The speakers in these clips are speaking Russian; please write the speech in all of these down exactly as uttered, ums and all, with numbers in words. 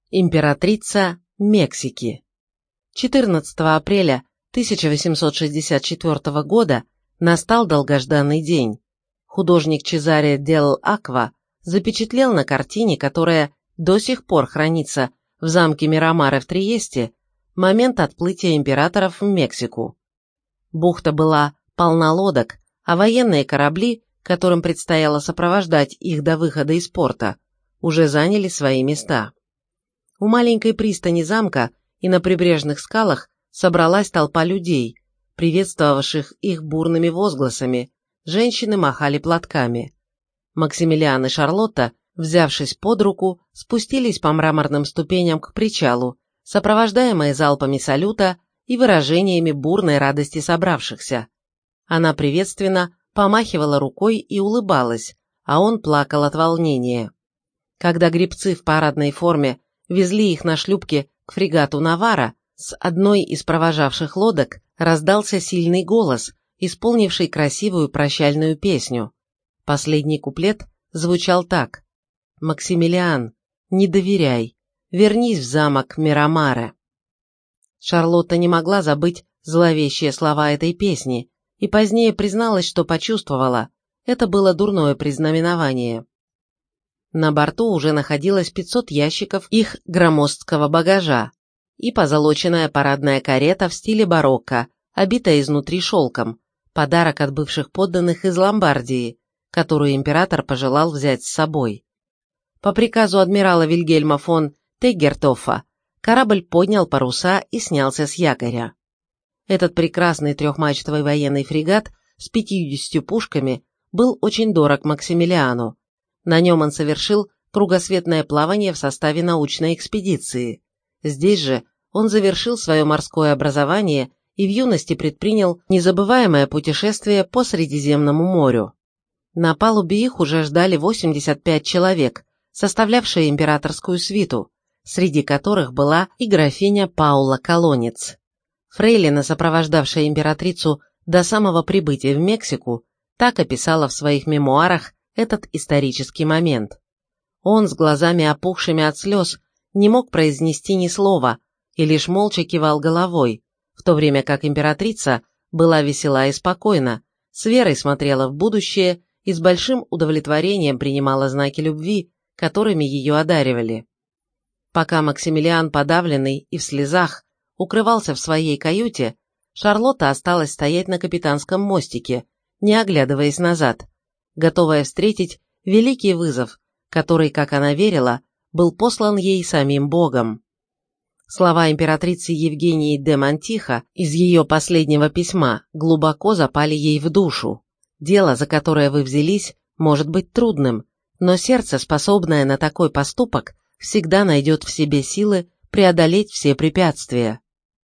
Императрица Мексики. четырнадцатого апреля тысяча восемьсот шестьдесят четвёртого года настал долгожданный день. Художник Чезаре дель Аква запечатлел на картине, которая до сих пор хранится в замке Мирамаре в Триесте, момент отплытия императоров в Мексику. Бухта была полна лодок, а военные корабли, которым предстояло сопровождать их до выхода из порта, уже заняли свои места. У маленькой пристани замка и на прибрежных скалах собралась толпа людей, приветствовавших их бурными возгласами, женщины махали платками. Максимилиан и Шарлотта, взявшись под руку, спустились по мраморным ступеням к причалу, сопровождаемые залпами салюта и выражениями бурной радости собравшихся. Она приветственно помахивала рукой и улыбалась, а он плакал от волнения. Когда гребцы в парадной форме везли их на шлюпке к фрегату Навара, с одной из провожавших лодок раздался сильный голос, исполнивший красивую прощальную песню. Последний куплет звучал так: «Максимилиан, не доверяй, вернись в замок Мирамаре». Шарлотта не могла забыть зловещие слова этой песни и позднее призналась, что почувствовала, это было дурное предзнаменование. На борту уже находилось пятьсот ящиков их громоздкого багажа и позолоченная парадная карета в стиле барокко, обитая изнутри шелком, подарок от бывших подданных из Ломбардии, которую император пожелал взять с собой. По приказу адмирала Вильгельма фон Теггертоффа корабль поднял паруса и снялся с якоря. Этот прекрасный трехмачтовый военный фрегат с пятьюдесятью пушками был очень дорог Максимилиану. На нем он совершил кругосветное плавание в составе научной экспедиции. Здесь же он завершил свое морское образование и в юности предпринял незабываемое путешествие по Средиземному морю. На палубе их уже ждали восемьдесят пять человек, составлявшие императорскую свиту, среди которых была и графиня Паула Колонец. Фрейлина, сопровождавшая императрицу до самого прибытия в Мексику, так описала в своих мемуарах этот исторический момент. Он, с глазами опухшими от слез, не мог произнести ни слова и лишь молча кивал головой, в то время как императрица была весела и спокойна, с верой смотрела в будущее и с большим удовлетворением принимала знаки любви, которыми ее одаривали. Пока Максимилиан, подавленный и в слезах, укрывался в своей каюте, Шарлотта осталась стоять на капитанском мостике, не оглядываясь назад, готовая встретить великий вызов, который, как она верила, был послан ей самим Богом. Слова императрицы Евгении де Монтихо из ее последнего письма глубоко запали ей в душу. Дело, за которое вы взялись, может быть трудным, но сердце, способное на такой поступок, всегда найдет в себе силы преодолеть все препятствия.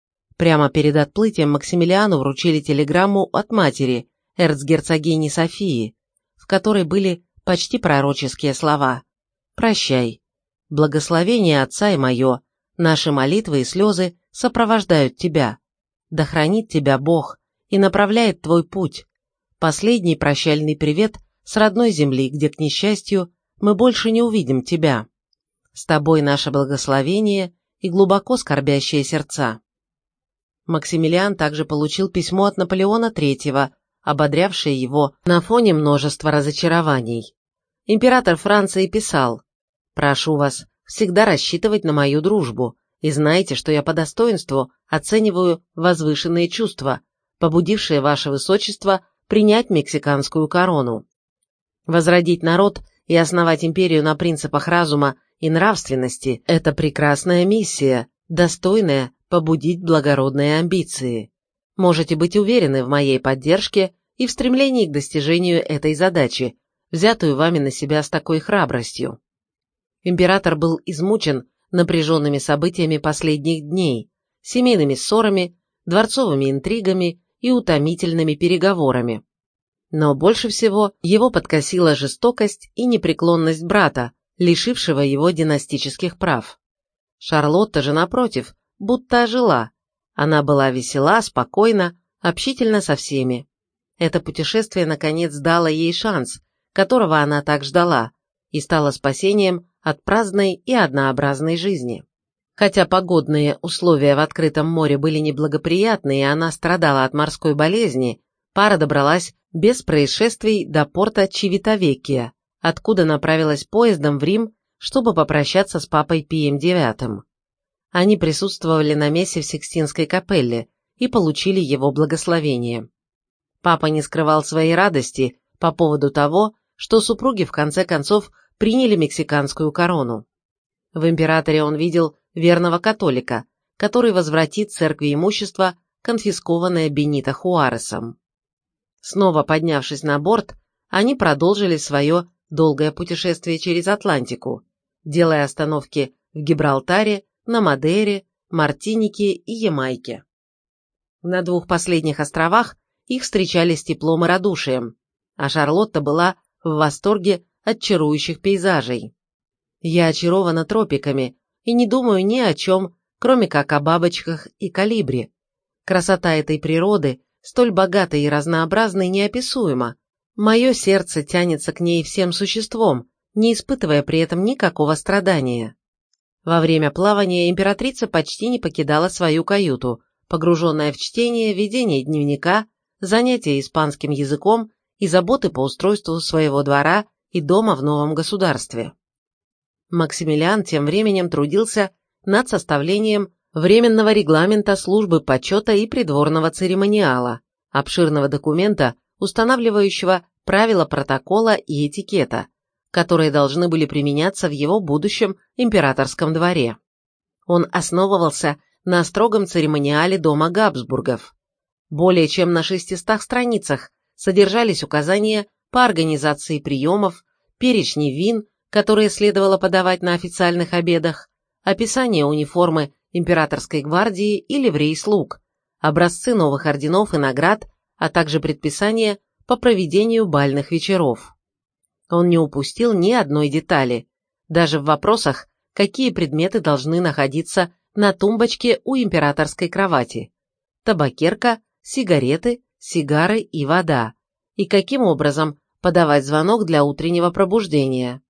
Прямо перед отплытием Максимилиану вручили телеграмму от матери, эрцгерцогини Софии, в которой были почти пророческие слова: «Прощай. Благословение Отца и мое, наши молитвы и слезы сопровождают тебя. Да хранит тебя Бог и направляет твой путь. Последний прощальный привет с родной земли, где, к несчастью, мы больше не увидим тебя. С тобой наше благословение и глубоко скорбящие сердца». Максимилиан также получил письмо от Наполеона третьего, ободрявшее его на фоне множества разочарований. Император Франции писал: «Прошу вас всегда рассчитывать на мою дружбу, и знайте, что я по достоинству оцениваю возвышенные чувства, побудившие ваше высочество принять мексиканскую корону. Возродить народ и основать империю на принципах разума и нравственности – это прекрасная миссия, достойная побудить благородные амбиции. Можете быть уверены в моей поддержке и в стремлении к достижению этой задачи, взятую вами на себя с такой храбростью». Император был измучен напряженными событиями последних дней, семейными ссорами, дворцовыми интригами и утомительными переговорами. Но больше всего его подкосила жестокость и непреклонность брата, лишившего его династических прав. Шарлотта же, напротив, будто ожила. Она была весела, спокойна, общительна со всеми. Это путешествие, наконец, дало ей шанс, которого она так ждала, и стало спасением от праздной и однообразной жизни. Хотя погодные условия в открытом море были неблагоприятны и она страдала от морской болезни, пара добралась без происшествий до порта Чивитавеккия, откуда направилась поездом в Рим, чтобы попрощаться с папой Пием девятым. Они присутствовали на мессе в Сикстинской капелле и получили его благословение. Папа не скрывал своей радости по поводу того, что супруги в конце концов приняли мексиканскую корону. В императоре он видел верного католика, который возвратит церкви имущество, конфискованное Бенито Хуаресом. Снова поднявшись на борт, они продолжили свое долгое путешествие через Атлантику, делая остановки в Гибралтаре, на Мадейре, Мартинике и Ямайке. На двух последних островах их встречали с теплом и радушием, а Шарлотта была в восторге от чарующих пейзажей. «Я очарована тропиками и не думаю ни о чем, кроме как о бабочках и колибри. Красота этой природы, столь богатой и разнообразной, неописуема. Мое сердце тянется к ней всем существом, не испытывая при этом никакого страдания». Во время плавания императрица почти не покидала свою каюту, погруженная в чтение, ведение дневника, занятия испанским языком и заботы по устройству своего двора и дома в новом государстве. Максимилиан тем временем трудился над составлением Временного регламента службы почета и придворного церемониала, обширного документа, устанавливающего правила протокола и этикета, которые должны были применяться в его будущем императорском дворе. Он основывался на строгом церемониале дома Габсбургов. Более чем на шестистах страницах содержались указания по организации приемов, перечни вин, которые следовало подавать на официальных обедах, описание униформы императорской гвардии и ливрей слуг, образцы новых орденов и наград, а также предписания по проведению бальных вечеров. Он не упустил ни одной детали, даже в вопросах, какие предметы должны находиться на тумбочке у императорской кровати: табакерка, сигареты, сигары и вода, и каким образом подавать звонок для утреннего пробуждения.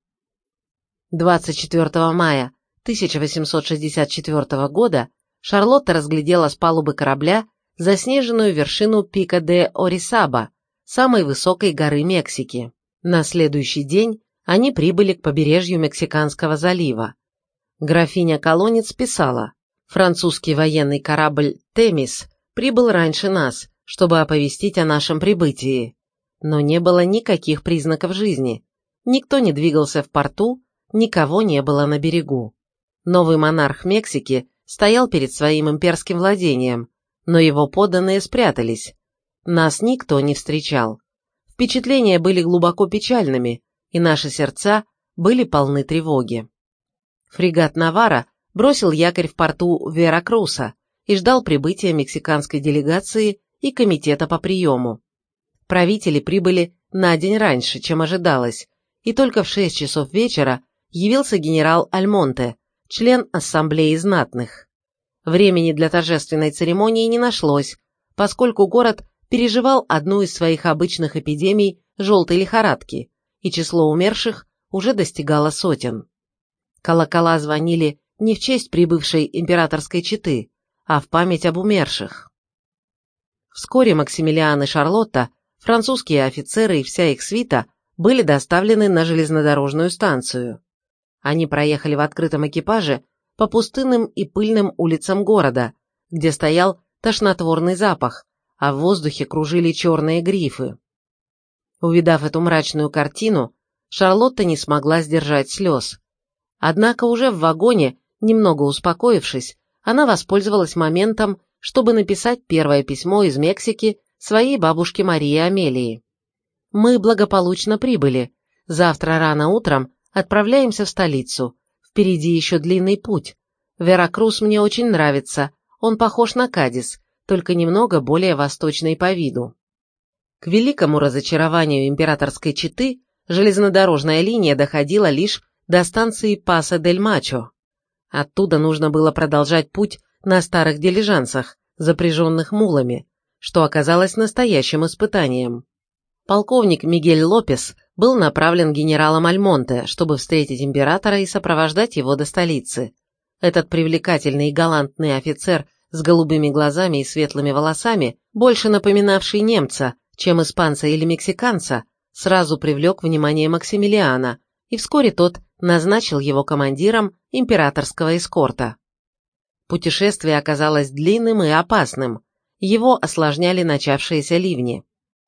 двадцать четвёртого мая тысяча восемьсот шестьдесят четвёртого года Шарлотта разглядела с палубы корабля заснеженную вершину Пика де Орисаба, самой высокой горы Мексики. На следующий день они прибыли к побережью Мексиканского залива. Графиня Колонец писала: «Французский военный корабль «Темис» прибыл раньше нас, чтобы оповестить о нашем прибытии. Но не было никаких признаков жизни. Никто не двигался в порту, никого не было на берегу. Новый монарх Мексики стоял перед своим имперским владением, но его подданные спрятались. Нас никто не встречал. Впечатления были глубоко печальными, и наши сердца были полны тревоги». Фрегат «Навара» бросил якорь в порту Веракруса и ждал прибытия мексиканской делегации и комитета по приему. Правители прибыли на день раньше, чем ожидалось, и только в шесть часов вечера явился генерал Альмонте, член ассамблеи знатных. Времени для торжественной церемонии не нашлось, поскольку город переживал одну из своих обычных эпидемий желтой лихорадки, и число умерших уже достигало сотен. Колокола звонили не в честь прибывшей императорской четы, а в память об умерших. Вскоре Максимилиан и Шарлотта, французские офицеры и вся их свита были доставлены на железнодорожную станцию. Они проехали в открытом экипаже по пустынным и пыльным улицам города, где стоял тошнотворный запах, а в воздухе кружили черные грифы. Увидав эту мрачную картину, Шарлотта не смогла сдержать слез. Однако уже в вагоне, немного успокоившись, она воспользовалась моментом, чтобы написать первое письмо из Мексики своей бабушке Марии Амелии. «Мы благополучно прибыли. Завтра рано утром отправляемся в столицу. Впереди еще длинный путь. Веракрус мне очень нравится. Он похож на Кадис, только немного более восточный по виду». К великому разочарованию императорской четы железнодорожная линия доходила лишь до станции Паса-дель-Мачо. Оттуда нужно было продолжать путь на старых дилижансах, запряженных мулами, что оказалось настоящим испытанием. Полковник Мигель Лопес был направлен генералом Альмонте, чтобы встретить императора и сопровождать его до столицы. Этот привлекательный и галантный офицер с голубыми глазами и светлыми волосами, больше напоминавший немца, чем испанца или мексиканца, сразу привлек внимание Максимилиана, и вскоре тот назначил его командиром императорского эскорта. Путешествие оказалось длинным и опасным, его осложняли начавшиеся ливни.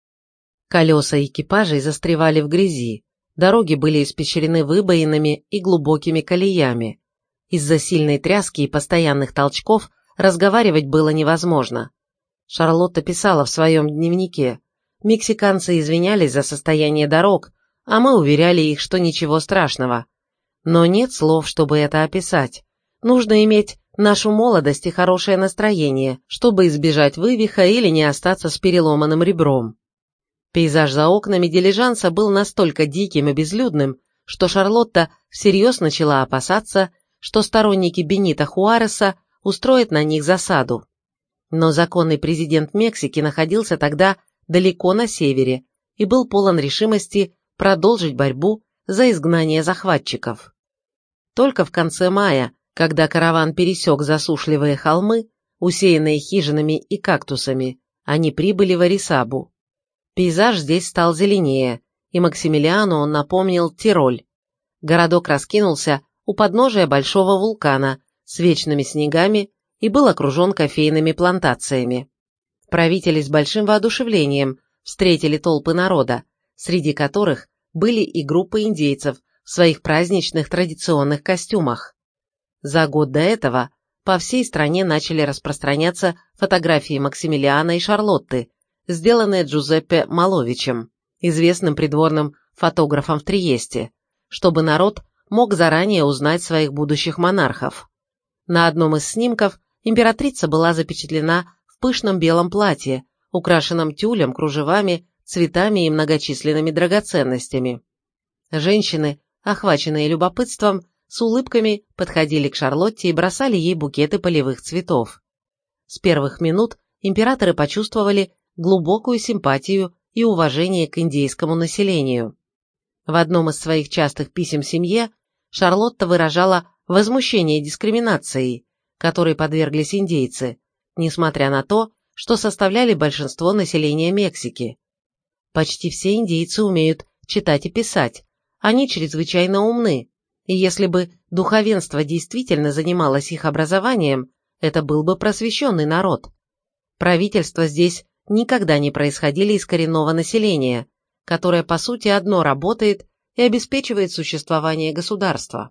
Колеса экипажей застревали в грязи, дороги были испещрены выбоинами и глубокими колеями. Из-за сильной тряски и постоянных толчков разговаривать было невозможно. Шарлотта писала в своем дневнике: «Мексиканцы извинялись за состояние дорог, а мы уверяли их, что ничего страшного. Но нет слов, чтобы это описать. Нужно иметь нашу молодость и хорошее настроение, чтобы избежать вывиха или не остаться с переломанным ребром». Пейзаж за окнами дилижанса был настолько диким и безлюдным, что Шарлотта всерьез начала опасаться, что сторонники Бенито Хуареса устроят на них засаду. Но законный президент Мексики находился тогда далеко на севере и был полон решимости продолжить борьбу за изгнание захватчиков. Только в конце мая, когда караван пересек засушливые холмы, усеянные хижинами и кактусами, они прибыли в Орисабу. Пейзаж здесь стал зеленее, и Максимилиану он напомнил Тироль. Городок раскинулся у подножия большого вулкана с вечными снегами и был окружен кофейными плантациями. Правители с большим воодушевлением встретили толпы народа, среди которых были и группы индейцев в своих праздничных традиционных костюмах. За год до этого по всей стране начали распространяться фотографии Максимилиана и Шарлотты, сделанные Джузеппе Маловичем, известным придворным фотографом в Триесте, чтобы народ мог заранее узнать своих будущих монархов. На одном из снимков императрица была запечатлена в пышном белом платье, украшенном тюлем, кружевами, цветами и многочисленными драгоценностями. Женщины, охваченные любопытством, с улыбками подходили к Шарлотте и бросали ей букеты полевых цветов. С первых минут императоры почувствовали глубокую симпатию и уважение к индейскому населению. В одном из своих частых писем семье Шарлотта выражала возмущение дискриминацией, которой подверглись индейцы, несмотря на то, что составляли большинство населения Мексики. Почти все индейцы умеют читать и писать, они чрезвычайно умны, и если бы духовенство действительно занималось их образованием, это был бы просвещенный народ. Правительства здесь никогда не происходили из коренного населения, которое по сути одно работает и обеспечивает существование государства.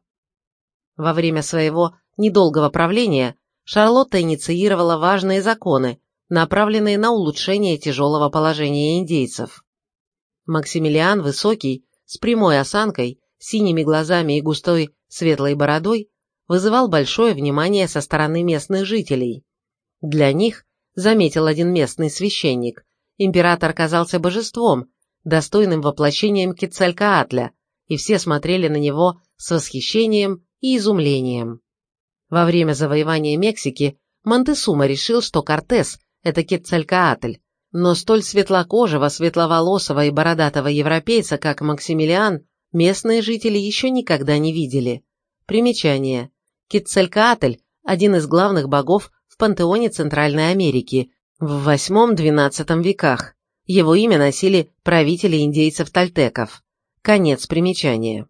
Во время своего недолгого правления Шарлотта инициировала важные законы, направленные на улучшение тяжелого положения индейцев. Максимилиан, высокий, с прямой осанкой, синими глазами и густой светлой бородой, вызывал большое внимание со стороны местных жителей. Для них, заметил один местный священник, император казался божеством, достойным воплощением Кецалькоатля, и все смотрели на него с восхищением и изумлением. Во время завоевания Мексики Монтесума решил, что Кортес – это Кецалькоатль, но столь светлокожего, светловолосого и бородатого европейца, как Максимилиан, местные жители еще никогда не видели. Примечание. Кецалькоатль – один из главных богов в пантеоне Центральной Америки в восьмом-двенадцатом веках. Его имя носили правители индейцев-тольтеков. Конец примечания.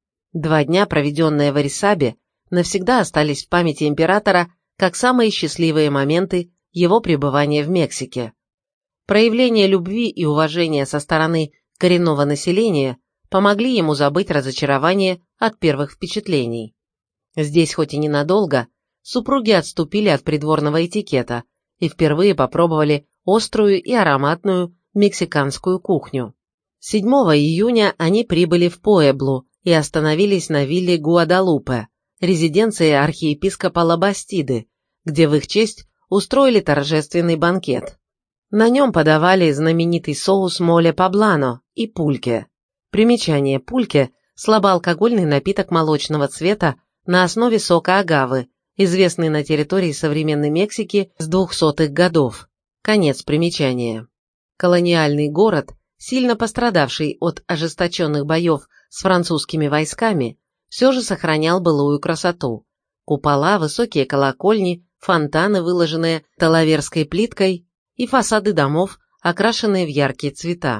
Два дня, проведенные в Орисабе, навсегда остались в памяти императора как самые счастливые моменты его пребывания в Мексике. Проявление любви и уважения со стороны коренного населения помогли ему забыть разочарование от первых впечатлений. Здесь, хоть и ненадолго, супруги отступили от придворного этикета и впервые попробовали острую и ароматную мексиканскую кухню. седьмого июня они прибыли в Пуэблу и остановились на вилле Гуадалупе, резиденции архиепископа Лабастиды, где в их честь устроили торжественный банкет. На нем подавали знаменитый соус моле поблано и пульке. Примечание: пульке – слабоалкогольный напиток молочного цвета на основе сока агавы, известный на территории современной Мексики с двухсотых годов. Конец примечания. Колониальный город, сильно пострадавший от ожесточенных боев с французскими войсками, все же сохранял былую красоту. Купола, высокие колокольни, фонтаны, выложенные талаверской плиткой, и фасады домов, окрашенные в яркие цвета.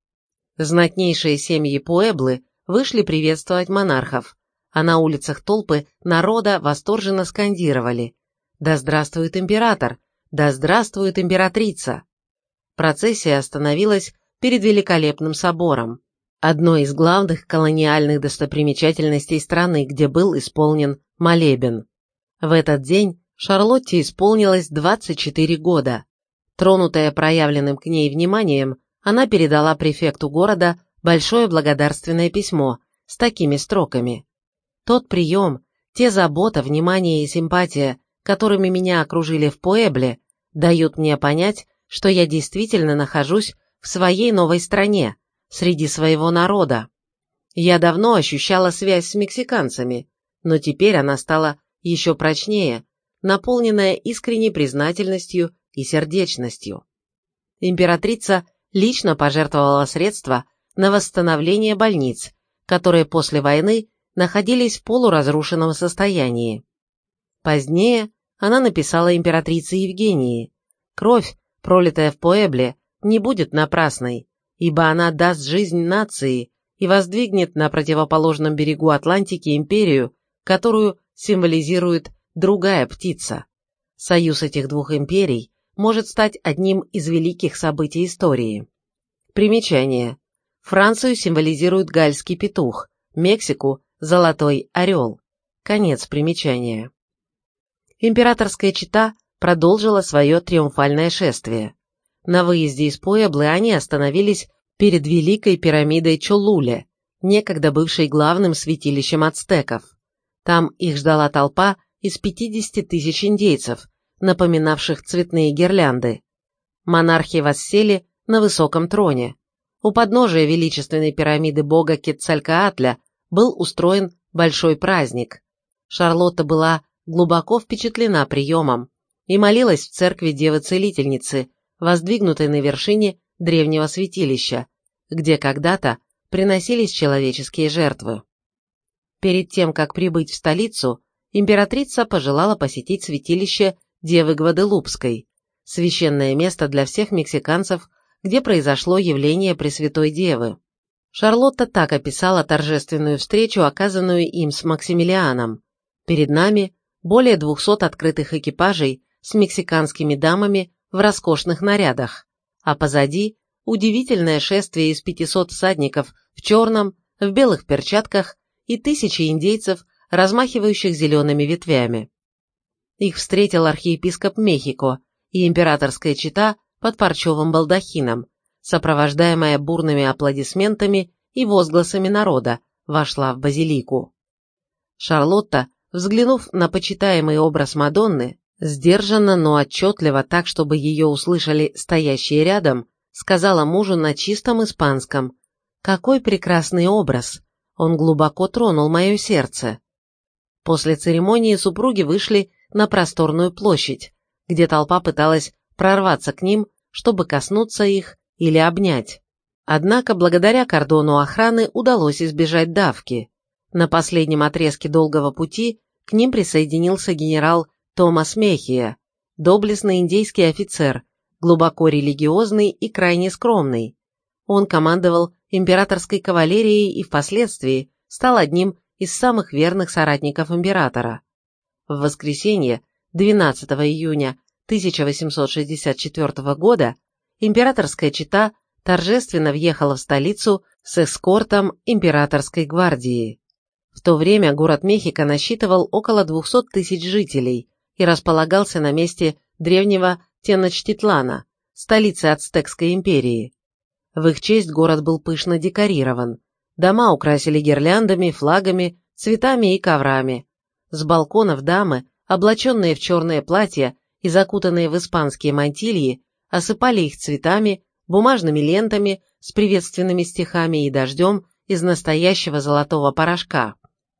Знатнейшие семьи Пуэблы вышли приветствовать монархов, а на улицах толпы народа восторженно скандировали: «Да здравствует император! Да здравствует императрица!» Процессия остановилась перед великолепным собором, одной из главных колониальных достопримечательностей страны, где был исполнен молебен. В этот день Шарлотте исполнилось двадцать четыре года. Тронутая проявленным к ней вниманием, она передала префекту города большое благодарственное письмо с такими строками: «Тот прием, те забота, внимание и симпатия, которыми меня окружили в Пуэбле, дают мне понять, что я действительно нахожусь в своей новой стране, среди своего народа. Я давно ощущала связь с мексиканцами, но теперь она стала еще прочнее, наполненная искренней признательностью и сердечностью. Императрица лично пожертвовала средства на восстановление больниц, которые после войны находились в полуразрушенном состоянии. Позднее она написала императрице Евгении: «Кровь, пролитая в Пуэбле, не будет напрасной, ибо она даст жизнь нации и воздвигнет на противоположном берегу Атлантики империю, которую символизирует другая птица. Союз этих двух империй может стать одним из великих событий истории». Примечание. Францию символизирует гальский петух, Мексику – золотой орел. Конец примечания. Императорская чета продолжила свое триумфальное шествие. На выезде из Пуэблы они остановились перед великой пирамидой Чолуле, некогда бывшей главным святилищем ацтеков. Там их ждала толпа из пятидесяти тысяч индейцев, напоминавших цветные гирлянды. Монархи воссели на высоком троне. У подножия величественной пирамиды бога Кецалькоатля был устроен большой праздник. Шарлотта была глубоко впечатлена приемом и молилась в церкви Девы-Целительницы, воздвигнутой на вершине древнего святилища, где когда-то приносились человеческие жертвы. Перед тем, как прибыть в столицу, императрица пожелала посетить святилище Девы Гваделупской, священное место для всех мексиканцев, где произошло явление Пресвятой Девы. Шарлотта так описала торжественную встречу, оказанную им с Максимилианом. «Перед нами более двухсот открытых экипажей с мексиканскими дамами в роскошных нарядах, а позади удивительное шествие из пятисот всадников в черном, в белых перчатках и тысячи индейцев, размахивающих зелеными ветвями». Их встретил архиепископ Мехико и императорская чета под парчевым балдахином, сопровождаемая бурными аплодисментами и возгласами народа, вошла в базилику. Шарлотта, взглянув на почитаемый образ Мадонны, сдержанно, но отчетливо, так, чтобы ее услышали стоящие рядом, сказала мужу на чистом испанском: «Какой прекрасный образ! Он глубоко тронул мое сердце». После церемонии супруги вышли на просторную площадь, где толпа пыталась прорваться к ним, чтобы коснуться их или обнять. Однако, благодаря кордону охраны удалось избежать давки. На последнем отрезке долгого пути к ним присоединился генерал Томас Мехия, доблестный индейский офицер, глубоко религиозный и крайне скромный. Он командовал императорской кавалерией и впоследствии стал одним из самых верных соратников императора. В воскресенье, двенадцатого июня тысяча восемьсот шестьдесят четвёртого года, императорская чета торжественно въехала в столицу с эскортом императорской гвардии. В то время город Мехико насчитывал около двухсот тысяч жителей и располагался на месте древнего Теночтитлана, столицы Ацтекской империи. В их честь город был пышно декорирован. Дома украсили гирляндами, флагами, цветами и коврами. С балконов дамы, облаченные в черные платья и закутанные в испанские мантильи, осыпали их цветами, бумажными лентами с приветственными стихами и дождем из настоящего золотого порошка.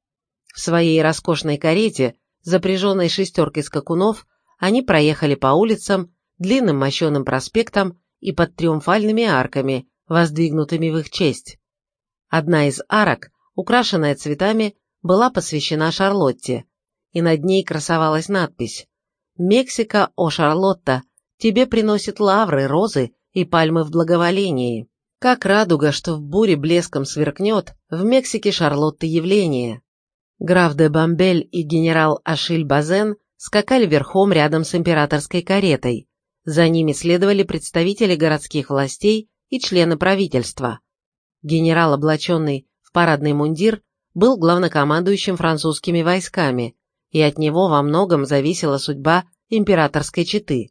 В своей роскошной карете, запряженной шестеркой скакунов, они проехали по улицам, длинным мощеным проспектам и под триумфальными арками, воздвигнутыми в их честь. Одна из арок, украшенная цветами, была посвящена Шарлотте, и над ней красовалась надпись: «Мексика, о Шарлотта, тебе приносит лавры, розы и пальмы в благоволении. Как радуга, что в буре блеском сверкнет, в Мексике Шарлотты явление». Граф де Бомбель и генерал Ашиль Базен скакали верхом рядом с императорской каретой. За ними следовали представители городских властей и члены правительства. Генерал, облаченный в парадный мундир, был главнокомандующим французскими войсками, и от него во многом зависела судьба императорской четы.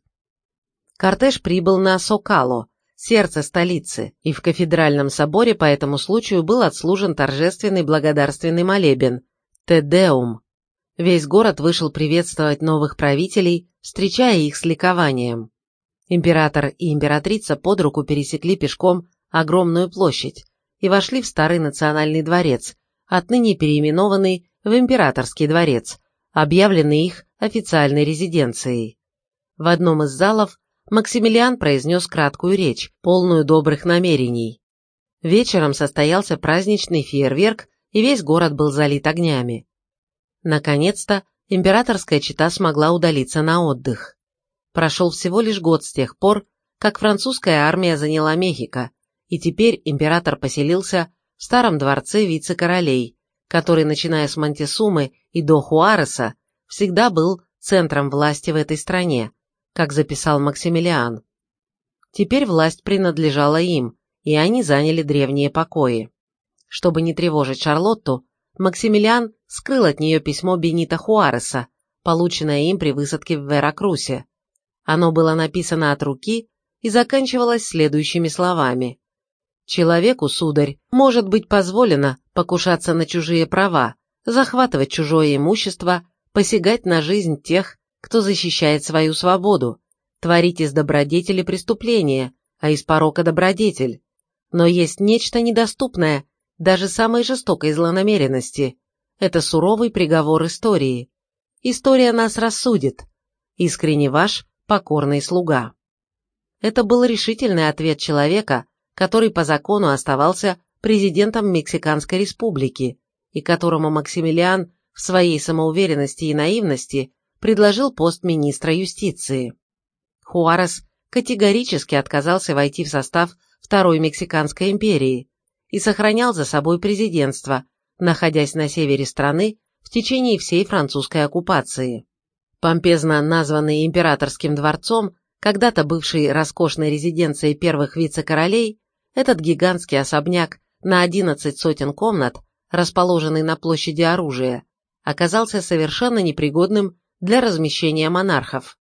Кортеж прибыл на Сокало, сердце столицы, и в кафедральном соборе по этому случаю был отслужен торжественный благодарственный молебен «Те Деум». Весь город вышел приветствовать новых правителей, встречая их с ликованием. Император и императрица под руку пересекли пешком огромную площадь и вошли в старый национальный дворец, отныне переименованный в Императорский дворец, объявленный их официальной резиденцией. В одном из залов Максимилиан произнес краткую речь, полную добрых намерений. Вечером состоялся праздничный фейерверк, и весь город был залит огнями. Наконец-то императорская чета смогла удалиться на отдых. Прошел всего лишь год с тех пор, как французская армия заняла Мехико, и теперь император поселился в старом дворце вице-королей, который, начиная с Монтесумы и до Хуареса, всегда был центром власти в этой стране, как записал Максимилиан. Теперь власть принадлежала им, и они заняли древние покои. Чтобы не тревожить Шарлотту, Максимилиан скрыл от нее письмо Бенито Хуареса, полученное им при высадке в Веракрусе. Оно было написано от руки и заканчивалось следующими словами: «Человеку, сударь, может быть позволено покушаться на чужие права, захватывать чужое имущество, посягать на жизнь тех, кто защищает свою свободу, творить из добродетели преступление, а из порока добродетель. Но есть нечто недоступное даже самой жестокой злонамеренности. Это суровый приговор истории. История нас рассудит. Искренне ваш покорный слуга». Это был решительный ответ человека, который по закону оставался президентом Мексиканской республики, и которому Максимилиан в своей самоуверенности и наивности предложил пост министра юстиции. Хуарес категорически отказался войти в состав Второй Мексиканской империи и сохранял за собой президентство, находясь на севере страны в течение всей французской оккупации. Помпезно названный императорским дворцом, когда-то бывший роскошной резиденцией первых вице-королей, этот гигантский особняк на одиннадцать сотен комнат, расположенный на площади Оружия, оказался совершенно непригодным для размещения монархов.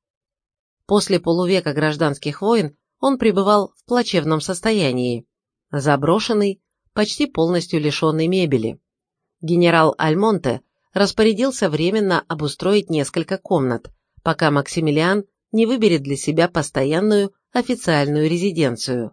После полувека гражданских войн он пребывал в плачевном состоянии, заброшенный, почти полностью лишенный мебели. Генерал Альмонте распорядился временно обустроить несколько комнат, пока Максимилиан не выберет для себя постоянную официальную резиденцию.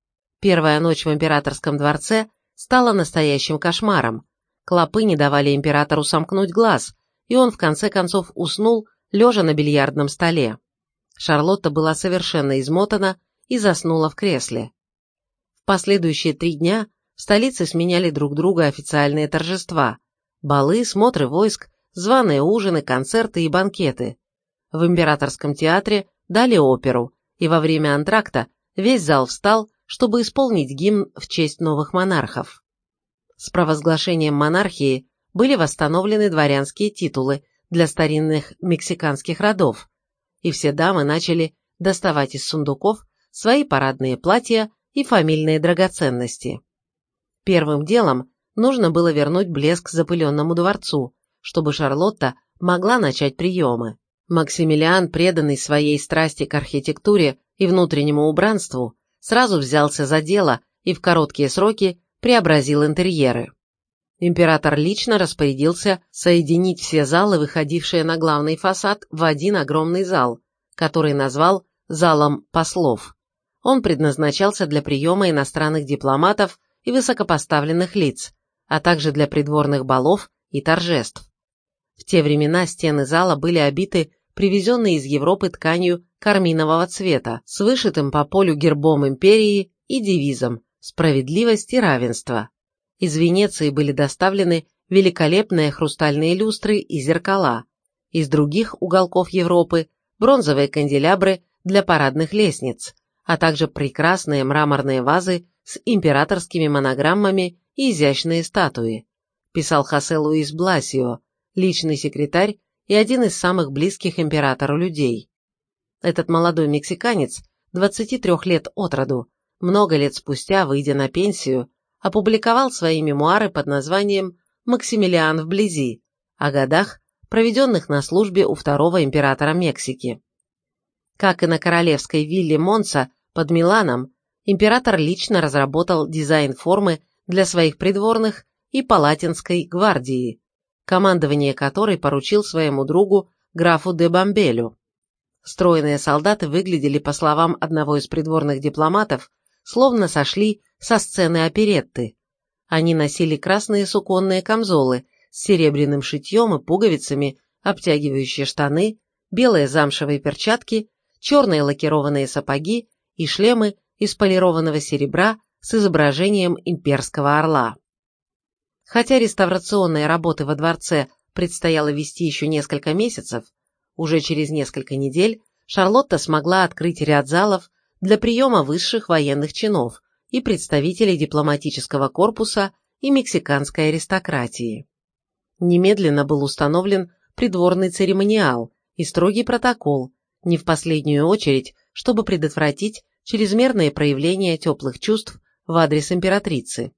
Первая ночь в императорском дворце стала настоящим кошмаром. Клопы не давали императору сомкнуть глаз, и он в конце концов уснул, лежа на бильярдном столе. Шарлотта была совершенно измотана и заснула в кресле. В последующие три дня в столице сменяли друг друга официальные торжества: балы, смотры войск, званые ужины, концерты и банкеты. В императорском театре дали оперу, и во время антракта весь зал встал, чтобы исполнить гимн в честь новых монархов. С провозглашением монархии были восстановлены дворянские титулы для старинных мексиканских родов, и все дамы начали доставать из сундуков свои парадные платья и фамильные драгоценности. Первым делом нужно было вернуть блеск запыленному дворцу, чтобы Шарлотта могла начать приемы. Максимилиан, преданный своей страсти к архитектуре и внутреннему убранству, сразу взялся за дело и в короткие сроки преобразил интерьеры. Император лично распорядился соединить все залы, выходившие на главный фасад, в один огромный зал, который назвал «залом послов». Он предназначался для приема иностранных дипломатов и высокопоставленных лиц, а также для придворных балов и торжеств. В те времена стены зала были обиты привезенной из Европы тканью карминового цвета с вышитым по полю гербом империи и девизом «Справедливость и равенство». Из Венеции были доставлены великолепные хрустальные люстры и зеркала. Из других уголков Европы бронзовые канделябры для парадных лестниц, а также прекрасные мраморные вазы с императорскими монограммами и изящные статуи, писал Хосе Луис Бласио, личный секретарь и один из самых близких императору людей. Этот молодой мексиканец, двадцати трёх лет от роду, много лет спустя, выйдя на пенсию, опубликовал свои мемуары под названием «Максимилиан вблизи» о годах, проведенных на службе у второго императора Мексики. Как и на королевской вилле Монца под Миланом, император лично разработал дизайн формы для своих придворных и палатинской гвардии, командование которой поручил своему другу графу де Бомбелю. Стройные солдаты выглядели, по словам одного из придворных дипломатов, словно сошли со сцены оперетты. Они носили красные суконные камзолы с серебряным шитьем и пуговицами, обтягивающие штаны, белые замшевые перчатки, черные лакированные сапоги и шлемы из полированного серебра с изображением имперского орла. Хотя реставрационные работы во дворце предстояло вести еще несколько месяцев, уже через несколько недель Шарлотта смогла открыть ряд залов для приема высших военных чинов и представителей дипломатического корпуса и мексиканской аристократии. Немедленно был установлен придворный церемониал и строгий протокол, не в последнюю очередь, чтобы предотвратить чрезмерные проявления теплых чувств в адрес императрицы.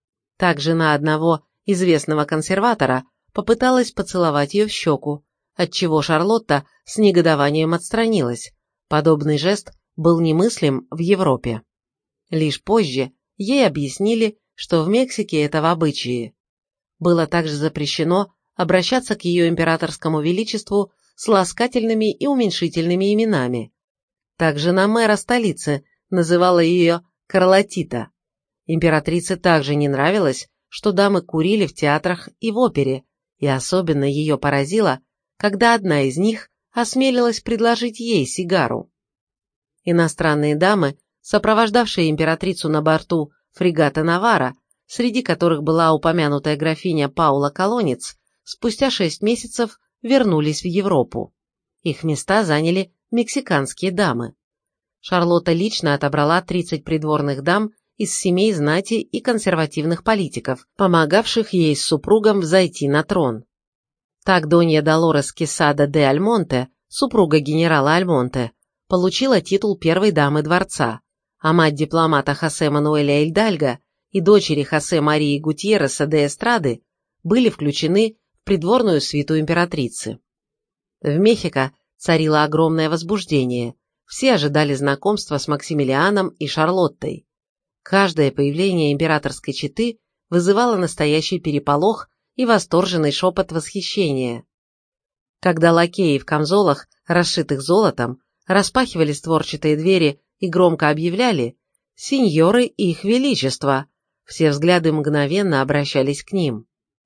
Так жена одного известного консерватора попыталась поцеловать ее в щеку, отчего Шарлотта с негодованием отстранилась. Подобный жест был немыслим в Европе. Лишь позже ей объяснили, что в Мексике это в обычае. Было также запрещено обращаться к ее императорскому величеству с ласкательными и уменьшительными именами. Так жена мэра столицы называла ее Карлотита. Императрице также не нравилось, что дамы курили в театрах и в опере, и особенно ее поразило, когда одна из них осмелилась предложить ей сигару. Иностранные дамы, сопровождавшие императрицу на борту фрегата «Навара», среди которых была упомянутая графиня Паула Колонец, спустя шесть месяцев вернулись в Европу. Их места заняли мексиканские дамы. Шарлотта лично отобрала тридцать придворных дам из семей знати и консервативных политиков, помогавших ей с супругом взойти на трон. Так Донья Долорес Кесада де Альмонте, супруга генерала Альмонте, получила титул первой дамы дворца, а мать дипломата Хосе Мануэля Эльдальго и дочери Хосе Марии Гутьерреса де Эстрады были включены в придворную свиту императрицы. В Мехико царило огромное возбуждение, все ожидали знакомства с Максимилианом и Шарлоттой. Каждое появление императорской четы вызывало настоящий переполох и восторженный шепот восхищения. Когда лакеи в камзолах, расшитых золотом, распахивали створчатые двери и громко объявляли «Сеньоры и их величество», все взгляды мгновенно обращались к ним.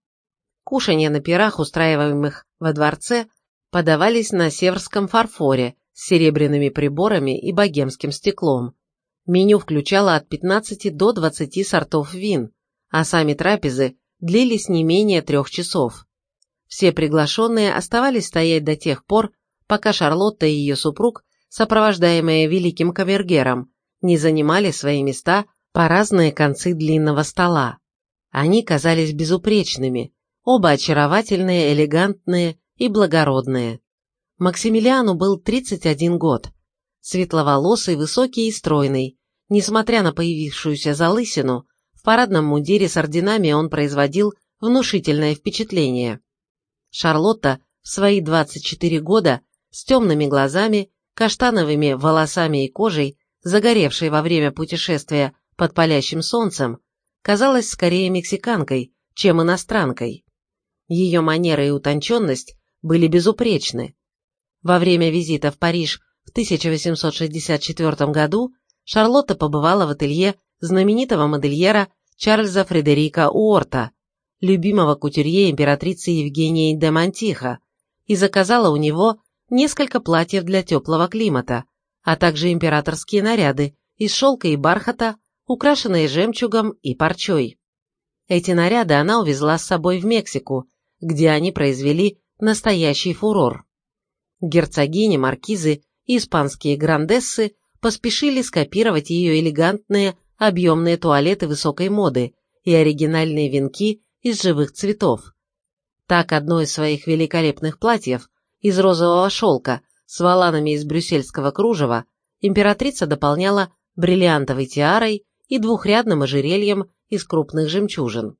Кушанья на пирах, устраиваемых во дворце, подавались на северском фарфоре с серебряными приборами и богемским стеклом. Меню включало от пятнадцати до двадцати сортов вин, а сами трапезы длились не менее трех часов. Все приглашенные оставались стоять до тех пор, пока Шарлотта и ее супруг, сопровождаемые великим камергером, не занимали свои места по разные концы длинного стола. Они казались безупречными, оба очаровательные, элегантные и благородные. Максимилиану был тридцать один год. Светловолосый, высокий и стройный. Несмотря на появившуюся залысину, в парадном мундире с орденами он производил внушительное впечатление. Шарлотта в свои двадцать четыре года с темными глазами, каштановыми волосами и кожей, загоревшей во время путешествия под палящим солнцем, казалась скорее мексиканкой, чем иностранкой. Ее манеры и утонченность были безупречны. Во время визита в Париж в тысяча восемьсот шестьдесят четвёртом году Шарлотта побывала в ателье знаменитого модельера Чарльза Фредерика Уорта, любимого кутюрье императрицы Евгении де Монтихо, и заказала у него несколько платьев для теплого климата, а также императорские наряды из шелка и бархата, украшенные жемчугом и парчой. Эти наряды она увезла с собой в Мексику, где они произвели настоящий фурор. Герцогини, маркизы и испанские грандессы поспешили скопировать ее элегантные объемные туалеты высокой моды и оригинальные венки из живых цветов. Так одно из своих великолепных платьев из розового шелка с воланами из брюссельского кружева императрица дополняла бриллиантовой тиарой и двухрядным ожерельем из крупных жемчужин.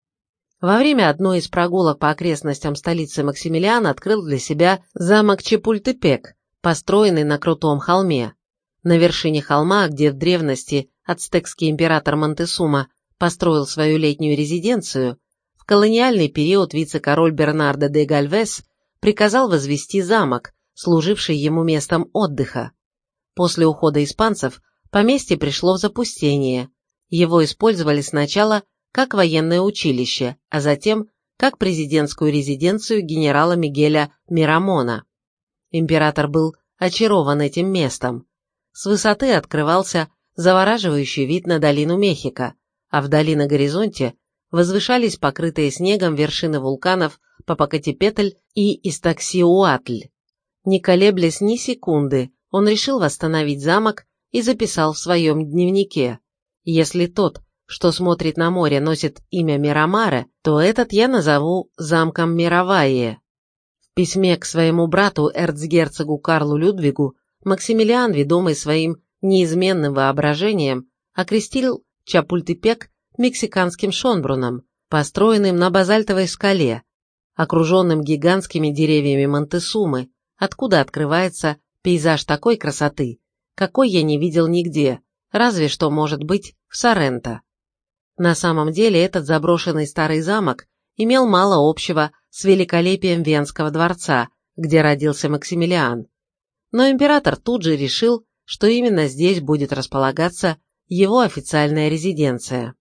Во время одной из прогулок по окрестностям столицы Максимилиан открыл для себя замок Чапультепек, построенный на крутом холме. На вершине холма, где в древности ацтекский император Монтесума построил свою летнюю резиденцию, в колониальный период вице-король Бернардо де Гальвес приказал возвести замок, служивший ему местом отдыха. После ухода испанцев поместье пришло в запустение. Его использовали сначала как военное училище, а затем как президентскую резиденцию генерала Мигеля Мирамона. Император был очарован этим местом. С высоты открывался завораживающий вид на долину Мехико, а вдали на горизонте возвышались покрытые снегом вершины вулканов Попокатепетль и Изтаксиуатль. Не колеблясь ни секунды, он решил восстановить замок и записал в своем дневнике: «Если тот, что смотрит на море, носит имя Мирамаре, то этот я назову замком Мировайе». В письме к своему брату эрцгерцогу Карлу Людвигу Максимилиан, ведомый своим неизменным воображением, окрестил Чапультепек мексиканским Шонбруном, построенным на базальтовой скале, окруженным гигантскими деревьями Монтесумы, откуда открывается пейзаж такой красоты, какой я не видел нигде, разве что, может быть, в Соренто. На самом деле этот заброшенный старый замок имел мало общего с великолепием Венского дворца, где родился Максимилиан. Но император тут же решил, что именно здесь будет располагаться его официальная резиденция.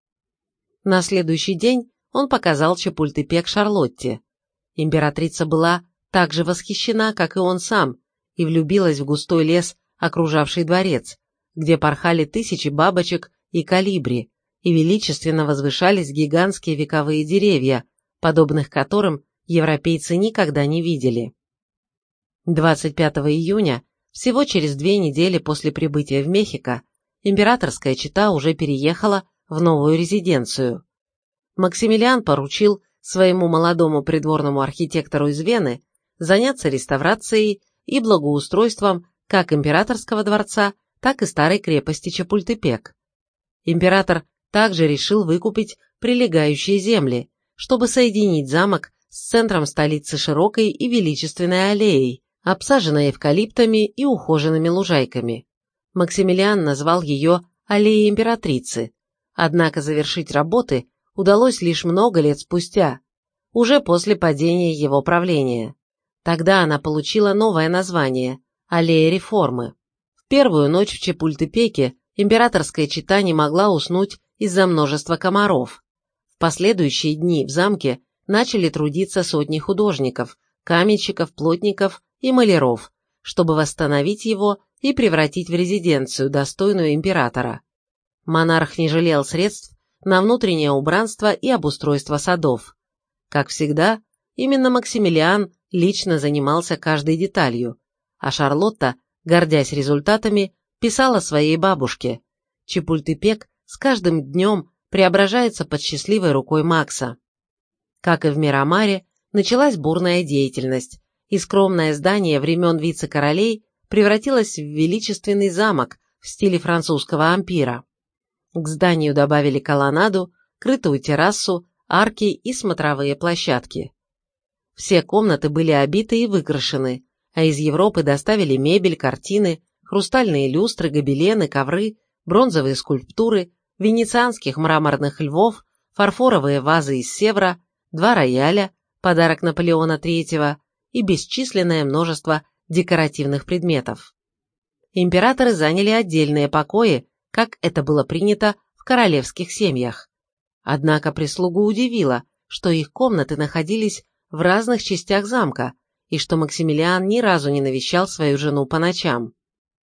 На следующий день он показал Чапультепек Шарлотте. Императрица была так же восхищена, как и он сам, и влюбилась в густой лес, окружавший дворец, где порхали тысячи бабочек и колибри, и величественно возвышались гигантские вековые деревья, подобных которым европейцы никогда не видели. двадцать пятого июня, всего через две недели после прибытия в Мехико, императорская чета уже переехала в новую резиденцию. Максимилиан поручил своему молодому придворному архитектору из Вены заняться реставрацией и благоустройством как императорского дворца, так и старой крепости Чапультепек. Император также решил выкупить прилегающие земли, чтобы соединить замок с центром столицы широкой и величественной аллеей, обсаженной эвкалиптами и ухоженными лужайками. Максимилиан назвал ее «Аллеей императрицы», однако завершить работы удалось лишь много лет спустя, уже после падения его правления. Тогда она получила новое название – «Аллея реформы». В первую ночь в Чапультепеке императорская чета не могла уснуть из-за множества комаров. В последующие дни в замке начали трудиться сотни художников, каменщиков, плотников и маляров, чтобы восстановить его и превратить в резиденцию, достойную императора. Монарх не жалел средств на внутреннее убранство и обустройство садов. Как всегда, именно Максимилиан лично занимался каждой деталью, а Шарлотта, гордясь результатами, писала своей бабушке: «Чапультепек с каждым днем преображается под счастливой рукой Макса». Как и в Мирамаре, началась бурная деятельность, и скромное здание времен вице-королей превратилось в величественный замок в стиле французского ампира. К зданию добавили колоннаду, крытую террасу, арки и смотровые площадки. Все комнаты были обиты и выкрашены, а из Европы доставили мебель, картины, хрустальные люстры, гобелены, ковры, бронзовые скульптуры, венецианских мраморных львов, фарфоровые вазы из Севра, два рояля, подарок Наполеона третьего, и бесчисленное множество декоративных предметов. Императоры заняли отдельные покои, как это было принято в королевских семьях. Однако прислугу удивило, что их комнаты находились в разных частях замка, и что Максимилиан ни разу не навещал свою жену по ночам.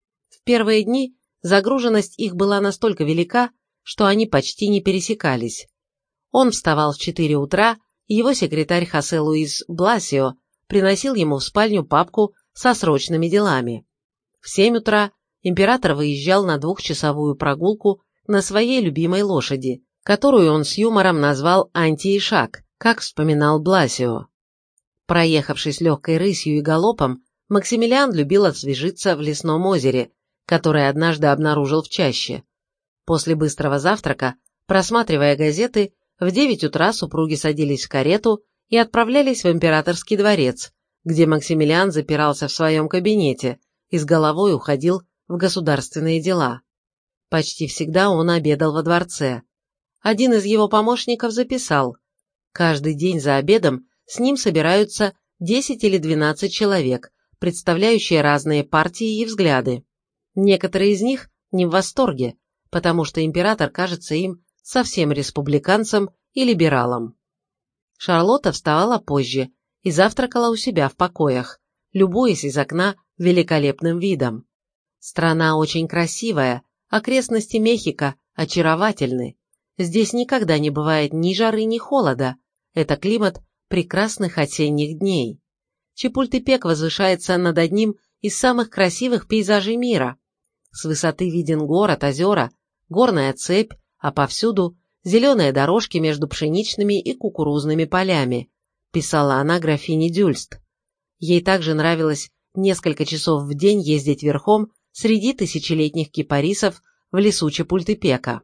В первые дни загруженность их была настолько велика, что они почти не пересекались. Он вставал в четыре утра, и его секретарь Хосе Луис Бласио приносил ему в спальню папку со срочными делами. В семь утра император выезжал на двухчасовую прогулку на своей любимой лошади, которую он с юмором назвал «Антиишак», как вспоминал Бласио. Проехавшись легкой рысью и галопом, Максимилиан любил освежиться в лесном озере, которое однажды обнаружил в чаще. После быстрого завтрака, просматривая газеты, в девять утра супруги садились в карету и отправлялись в императорский дворец, где Максимилиан запирался в своем кабинете и с головой уходил в государственные дела. Почти всегда он обедал во дворце. Один из его помощников записал: каждый день за обедом с ним собираются десять или двенадцать человек, представляющие разные партии и взгляды. Некоторые из них не в восторге, потому что император кажется им совсем республиканцем и либералом. Шарлотта вставала позже и завтракала у себя в покоях, любуясь из окна великолепным видом. Страна очень красивая, окрестности Мехико очаровательны. Здесь никогда не бывает ни жары, ни холода. Это климат прекрасных осенних дней. Чапультепек возвышается над одним из самых красивых пейзажей мира. С высоты виден город, озера, горная цепь, а повсюду зеленые дорожки между пшеничными и кукурузными полями, писала она графине Дюльст. Ей также нравилось несколько часов в день ездить верхом среди тысячелетних кипарисов в лесу Чапультепека.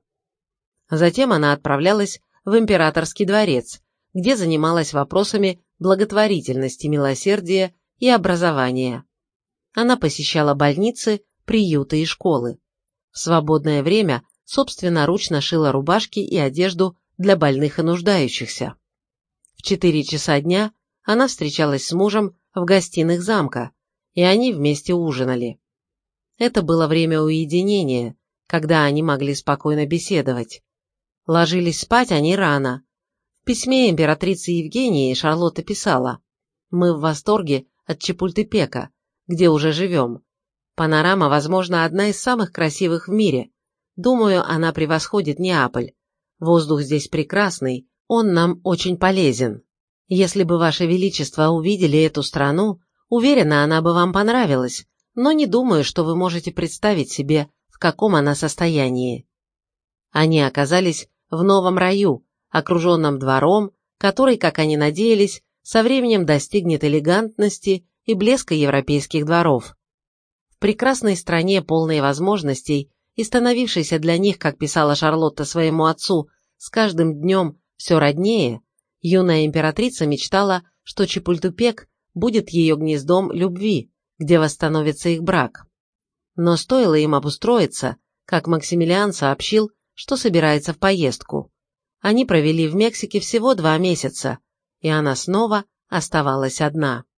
Затем она отправлялась в императорский дворец, где занималась вопросами благотворительности, милосердия и образования. Она посещала больницы, приюты и школы. В свободное время собственноручно шила рубашки и одежду для больных и нуждающихся. В четыре часа дня она встречалась с мужем в гостиных замка, и они вместе ужинали. Это было время уединения, когда они могли спокойно беседовать. Ложились спать они рано. В письме императрице Евгении Шарлотта писала: «Мы в восторге от Чапультепека, где уже живем. Панорама, возможно, одна из самых красивых в мире. Думаю, она превосходит Неаполь. Воздух здесь прекрасный, он нам очень полезен. Если бы Ваше Величество увидели эту страну, уверена, она бы вам понравилась, но не думаю, что вы можете представить себе, в каком она состоянии». Они оказались в новом раю, окруженном двором, который, как они надеялись, со временем достигнет элегантности и блеска европейских дворов. В прекрасной стране, полной возможностей, и становившейся для них, как писала Шарлотта своему отцу, с каждым днем все роднее, юная императрица мечтала, что Чапультепек будет ее гнездом любви, где восстановится их брак. Но стоило им обустроиться, как Максимилиан сообщил, что собирается в поездку. Они провели в Мексике всего два месяца, и она снова оставалась одна.